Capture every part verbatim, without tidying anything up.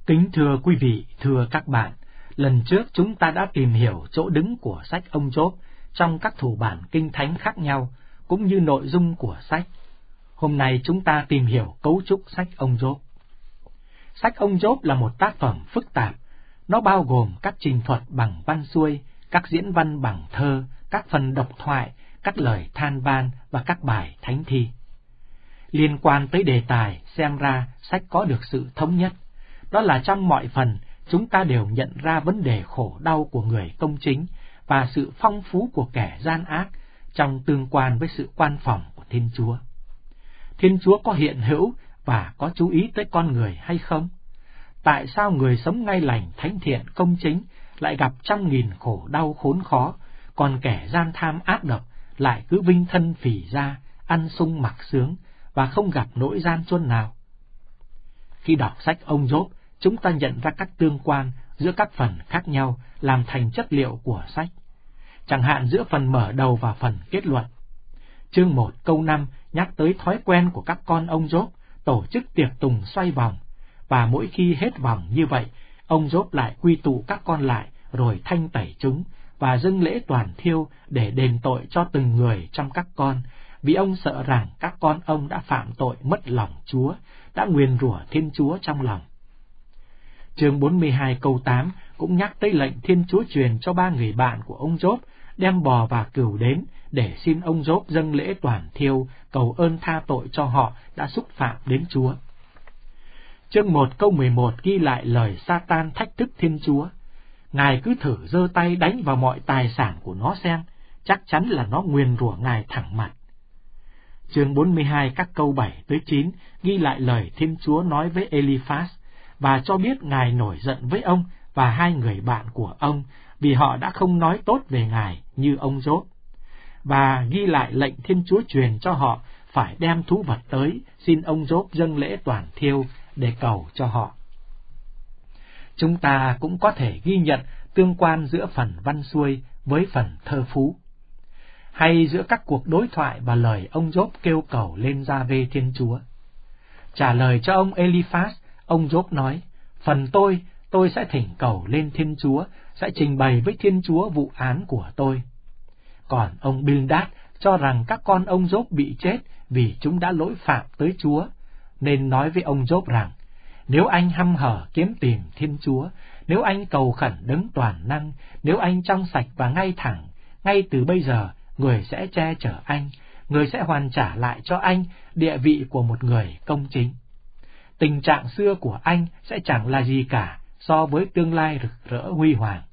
Kính thưa quý vị, thưa các bạn, lần trước chúng ta đã tìm hiểu chỗ đứng của sách ông Gióp trong các thủ bản kinh thánh khác nhau, cũng như nội dung của sách. Hôm nay chúng ta tìm hiểu cấu trúc sách ông Gióp. Sách ông Gióp là một tác phẩm phức tạp. Nó bao gồm các trình thuật bằng văn xuôi, các diễn văn bằng thơ, các phần độc thoại, các lời than van và các bài thánh thi. Liên quan tới đề tài, xem ra sách có được sự thống nhất. Đó là trong mọi phần, chúng ta đều nhận ra vấn đề khổ đau của người công chính và sự phong phú của kẻ gian ác trong tương quan với sự quan phòng của Thiên Chúa. Thiên Chúa có hiện hữu và có chú ý tới con người hay không? Tại sao người sống ngay lành, thánh thiện, công chính lại gặp trăm nghìn khổ đau khốn khó, còn kẻ gian tham ác độc lại cứ vinh thân phì ra, ăn sung mặc sướng và không gặp nỗi gian truân nào? Khi đọc sách ông Gióp, chúng ta nhận ra các tương quan giữa các phần khác nhau làm thành chất liệu của sách. Chẳng hạn giữa phần mở đầu và phần kết luận. Chương một câu năm nhắc tới thói quen của các con ông Gióp tổ chức tiệc tùng xoay vòng, và mỗi khi hết vòng như vậy, ông Gióp lại quy tụ các con lại rồi thanh tẩy chúng và dâng lễ toàn thiêu để đền tội cho từng người trong các con, vì ông sợ rằng các con ông đã phạm tội mất lòng Chúa, đã nguyền rủa Thiên Chúa trong lòng. Chương bốn mươi hai câu tám cũng nhắc tới lệnh Thiên Chúa truyền cho ba người bạn của ông Gióp đem bò và cừu đến để xin ông Gióp dâng lễ toàn thiêu, cầu ơn tha tội cho họ đã xúc phạm đến Chúa. Chương một câu mười một ghi lại lời Sa-tan thách thức Thiên Chúa. Ngài cứ thử giơ tay đánh vào mọi tài sản của nó xem, chắc chắn là nó nguyền rủa Ngài thẳng mặt. Chương bốn mươi hai các câu bảy tới chín ghi lại lời Thiên Chúa nói với Eliphaz và cho biết Ngài nổi giận với ông và hai người bạn của ông vì họ đã không nói tốt về Ngài như ông Gióp, và ghi lại lệnh Thiên Chúa truyền cho họ phải đem thú vật tới xin ông Gióp dâng lễ toàn thiêu để cầu cho họ. Chúng ta cũng có thể ghi nhận tương quan giữa phần văn xuôi với phần thơ phú, hay giữa các cuộc đối thoại và lời ông Gióp kêu cầu lên Gia-vê Thiên Chúa. Trả lời cho ông Eliphaz, ông Gióp nói: Phần tôi, tôi sẽ thỉnh cầu lên Thiên Chúa, sẽ trình bày với Thiên Chúa vụ án của tôi. Còn ông Bildad cho rằng các con ông Gióp bị chết vì chúng đã lỗi phạm tới Chúa, nên nói với ông Gióp rằng: Nếu anh hăm hở kiếm tìm Thiên Chúa, nếu anh cầu khẩn Đấng toàn năng, nếu anh trong sạch và ngay thẳng, ngay từ bây giờ người sẽ che chở anh, người sẽ hoàn trả lại cho anh địa vị của một người công chính. Tình trạng xưa của anh sẽ chẳng là gì cả so với tương lai rực rỡ huy hoàng.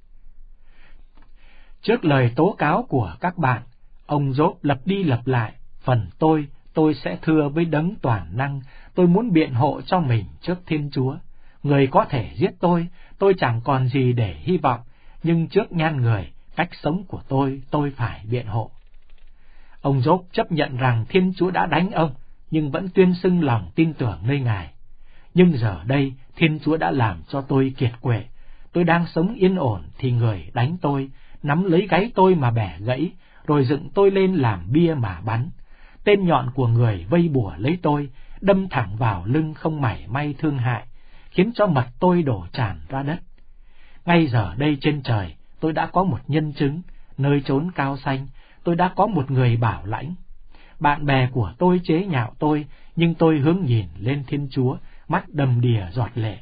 Trước lời tố cáo của các bạn, ông Gióp lặp đi lặp lại: Phần tôi, tôi sẽ thưa với Đấng toàn năng, tôi muốn biện hộ cho mình trước Thiên Chúa. Người có thể giết tôi, tôi chẳng còn gì để hy vọng, nhưng trước nhan người, cách sống của tôi, tôi phải biện hộ. Ông Gióp chấp nhận rằng Thiên Chúa đã đánh ông, nhưng vẫn tuyên xưng lòng tin tưởng nơi Ngài. Nhưng giờ đây, Thiên Chúa đã làm cho tôi kiệt quệ. Tôi đang sống yên ổn thì người đánh tôi, nắm lấy gáy tôi mà bẻ gãy, rồi dựng tôi lên làm bia mà bắn. Tên nhọn của người vây bủa lấy tôi, đâm thẳng vào lưng không mảy may thương hại, khiến cho mật tôi đổ tràn ra đất. Ngay giờ đây trên trời, tôi đã có một nhân chứng, nơi chốn cao xanh, tôi đã có một người bảo lãnh. Bạn bè của tôi chế nhạo tôi, nhưng tôi hướng nhìn lên Thiên Chúa, mắt đầm đìa giọt lệ.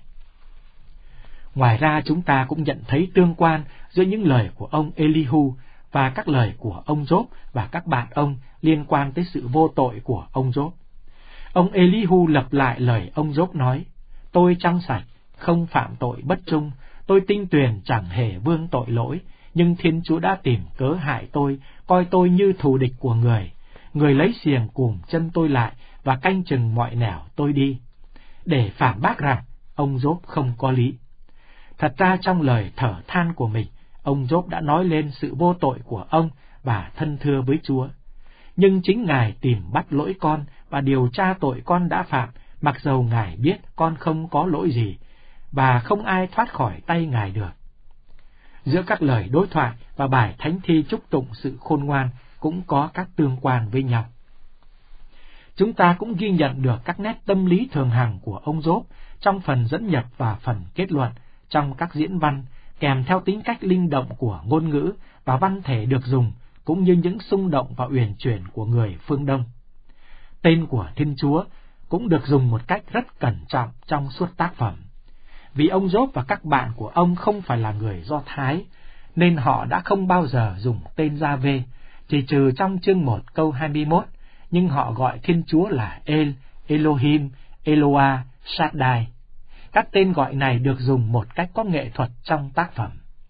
Ngoài ra chúng ta cũng nhận thấy tương quan giữa những lời của ông Elihu và các lời của ông Gióp và các bạn ông liên quan tới sự vô tội của ông Gióp. Ông Elihu lặp lại lời ông Gióp nói: Tôi trong sạch, không phạm tội bất trung, tôi tinh tuyền chẳng hề vương tội lỗi, nhưng Thiên Chúa đã tìm cớ hại tôi, coi tôi như thù địch của người. Người lấy xiềng cùm chân tôi lại và canh chừng mọi nẻo tôi đi, để phản bác rằng ông Gióp không có lý. Thật ra trong lời thở than của mình, ông Gióp đã nói lên sự vô tội của ông và thân thưa với Chúa. Nhưng chính Ngài tìm bắt lỗi con và điều tra tội con đã phạm, mặc dầu Ngài biết con không có lỗi gì, và không ai thoát khỏi tay Ngài được. Giữa các lời đối thoại và bài thánh thi chúc tụng sự khôn ngoan cũng có các tương quan với nhau. Chúng ta cũng ghi nhận được các nét tâm lý thường hằng của ông Gióp trong phần dẫn nhập và phần kết luận, trong các diễn văn, kèm theo tính cách linh động của ngôn ngữ và văn thể được dùng, cũng như những xung động và uyển chuyển của người phương Đông. Tên của Thiên Chúa cũng được dùng một cách rất cẩn trọng trong suốt tác phẩm. Vì ông Gióp và các bạn của ông không phải là người Do Thái, nên họ đã không bao giờ dùng tên Gia-vê, chỉ trừ trong chương một câu hai mươi mốt, nhưng họ gọi Thiên Chúa là El, Elohim, Eloah, Shaddai. Các tên gọi này được dùng một cách có nghệ thuật trong tác phẩm.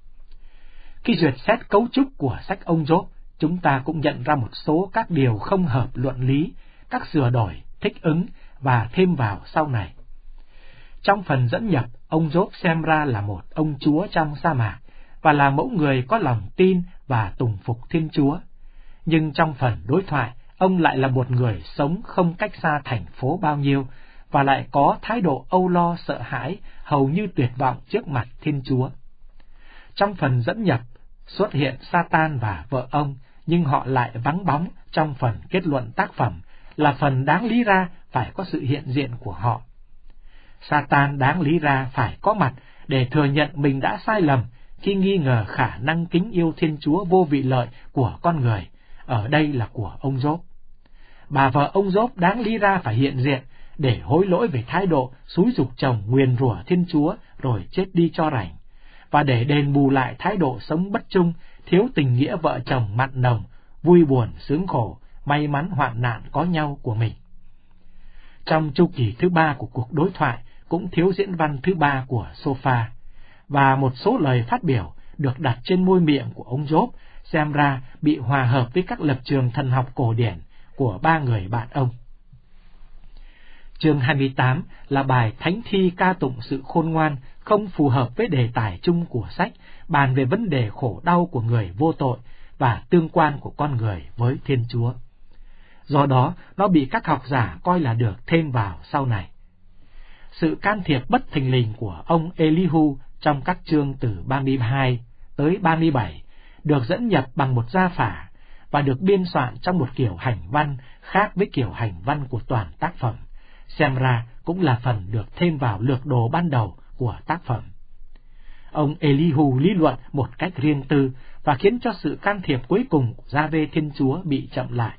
Khi duyệt xét cấu trúc của sách ông Gióp, chúng ta cũng nhận ra một số các điều không hợp luận lý, các sửa đổi, thích ứng và thêm vào sau này. Trong phần dẫn nhập, ông Gióp xem ra là một ông chúa trong sa mạc và là mẫu người có lòng tin và tùng phục Thiên Chúa. Nhưng trong phần đối thoại, ông lại là một người sống không cách xa thành phố bao nhiêu và lại có thái độ âu lo sợ hãi, hầu như tuyệt vọng trước mặt Thiên Chúa. Trong phần dẫn nhập, xuất hiện Sa-tan và vợ ông, nhưng họ lại vắng bóng trong phần kết luận tác phẩm, là phần đáng lý ra phải có sự hiện diện của họ. Sa-tan đáng lý ra phải có mặt để thừa nhận mình đã sai lầm khi nghi ngờ khả năng kính yêu Thiên Chúa vô vị lợi của con người, ở đây là của ông Gióp. Bà vợ ông Gióp đáng lý ra phải hiện diện để hối lỗi về thái độ xúi giục chồng nguyền rủa Thiên Chúa rồi chết đi cho rảnh, và để đền bù lại thái độ sống bất trung, thiếu tình nghĩa vợ chồng mặn nồng, vui buồn sướng khổ, may mắn hoạn nạn có nhau của mình. Trong chu kỳ thứ ba của cuộc đối thoại cũng thiếu diễn văn thứ ba của Sophia, và một số lời phát biểu được đặt trên môi miệng của ông Gióp xem ra bị hòa hợp với các lập trường thần học cổ điển của ba người bạn ông. Chương hai mươi tám là bài thánh thi ca tụng sự khôn ngoan, không phù hợp với đề tài chung của sách, bàn về vấn đề khổ đau của người vô tội và tương quan của con người với Thiên Chúa. Do đó, nó bị các học giả coi là được thêm vào sau này. Sự can thiệp bất thình lình của ông Elihu trong các chương từ ba mươi hai tới ba mươi bảy được dẫn nhập bằng một gia phả và được biên soạn trong một kiểu hành văn khác với kiểu hành văn của toàn tác phẩm, xem ra cũng là phần được thêm vào lược đồ ban đầu của tác phẩm. Ông Elihu lý luận một cách riêng tư và khiến cho sự can thiệp cuối cùng của Gia-vê Thiên Chúa bị chậm lại.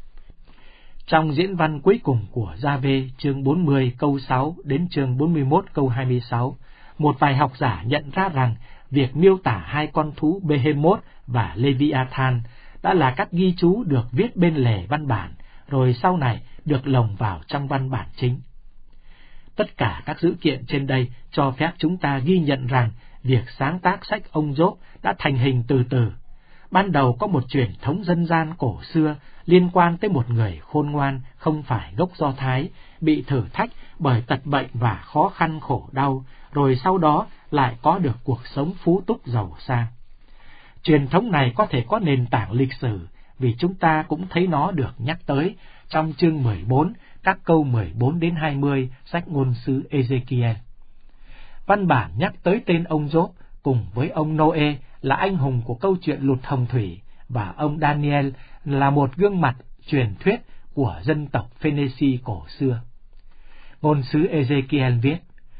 Trong diễn văn cuối cùng của Gia-vê chương bốn mươi câu sáu đến chương bốn mươi mốt câu hai mươi sáu, một vài học giả nhận ra rằng việc miêu tả hai con thú Behemoth và Leviathan đã là các ghi chú được viết bên lề văn bản, rồi sau này được lồng vào trong văn bản chính. Tất cả các dữ kiện trên đây cho phép chúng ta ghi nhận rằng việc sáng tác sách ông Gióp đã thành hình từ từ. Ban đầu có một truyền thống dân gian cổ xưa liên quan tới một người khôn ngoan không phải gốc Do Thái, bị thử thách bởi tật bệnh và khó khăn khổ đau, rồi sau đó lại có được cuộc sống phú túc giàu sang. Truyền thống này có thể có nền tảng lịch sử, vì chúng ta cũng thấy nó được nhắc tới trong chương mười bốn, các câu mười bốn đến hai mươi, sách ngôn sứ Ê-dê-ki-el. Văn bản nhắc tới tên ông Gióp cùng với ông Nô-ê là anh hùng của câu chuyện lụt hồng thủy, và ông Daniel là một gương mặt truyền thuyết của dân tộc Phê-nê-xi cổ xưa. Ngôn sứ Ê-dê-ki-el viết: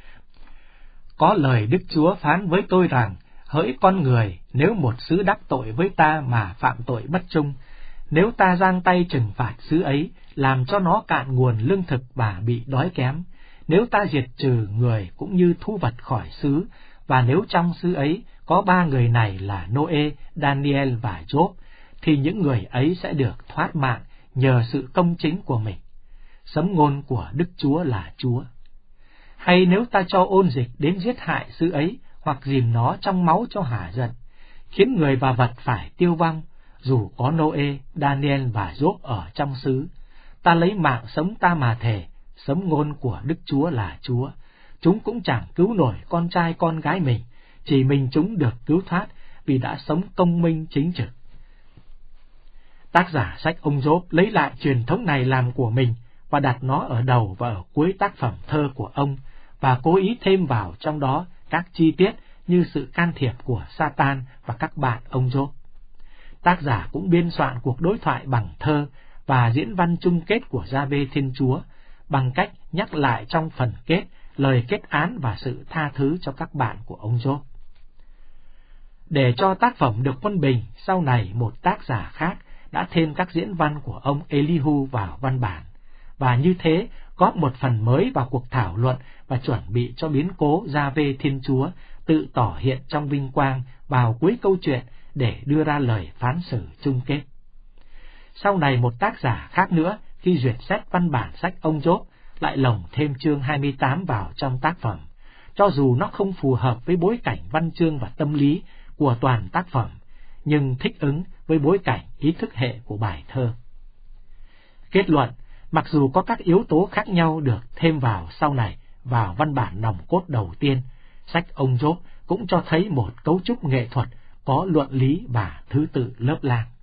Có lời Đức Chúa phán với tôi rằng, hỡi con người, nếu một xứ đắc tội với ta mà phạm tội bất trung, nếu ta giang tay trừng phạt xứ ấy, làm cho nó cạn nguồn lương thực và bị đói kém, nếu ta diệt trừ người cũng như thú vật khỏi xứ, và nếu trong xứ ấy có ba người này là Nô-ê, Daniel và Gióp, thì những người ấy sẽ được thoát mạng nhờ sự công chính của mình. Sấm ngôn của Đức Chúa là Chúa. Hay nếu ta cho ôn dịch đến giết hại xứ ấy, hoặc dìm nó trong máu cho hả giận, khiến người và vật phải tiêu vong, dù có Nô-ê, Daniel và Gióp ở trong xứ, ta lấy mạng sống ta mà thề, sấm ngôn của Đức Chúa là Chúa, chúng cũng chẳng cứu nổi con trai con gái mình, chỉ mình chúng được cứu thoát vì đã sống công minh chính trực. Tác giả sách ông Gióp lấy lại truyền thống này làm của mình và đặt nó ở đầu và ở cuối tác phẩm thơ của ông, và cố ý thêm vào trong đó các chi tiết như sự can thiệp của Sa-tan và các bạn ông Gióp. Tác giả cũng biên soạn cuộc đối thoại bằng thơ và diễn văn chung kết của Gia-vê Thiên Chúa bằng cách nhắc lại trong phần kết lời kết án và sự tha thứ cho các bạn của ông Gióp. Để cho tác phẩm được quân bình, sau này một tác giả khác đã thêm các diễn văn của ông Elihu vào văn bản, và như thế có một phần mới vào cuộc thảo luận và chuẩn bị cho biến cố Gia-vê Thiên Chúa tự tỏ hiện trong vinh quang vào cuối câu chuyện để đưa ra lời phán xử chung kết. Sau này một tác giả khác nữa, khi duyệt xét văn bản sách ông Gióp, lại lồng thêm chương hai mươi tám vào trong tác phẩm, cho dù nó không phù hợp với bối cảnh văn chương và tâm lý của toàn tác phẩm, nhưng thích ứng với bối cảnh ý thức hệ của bài thơ. Kết luận, mặc dù có các yếu tố khác nhau được thêm vào sau này vào văn bản nòng cốt đầu tiên, sách ông Gióp cũng cho thấy một cấu trúc nghệ thuật có luận lý và thứ tự lớp lang.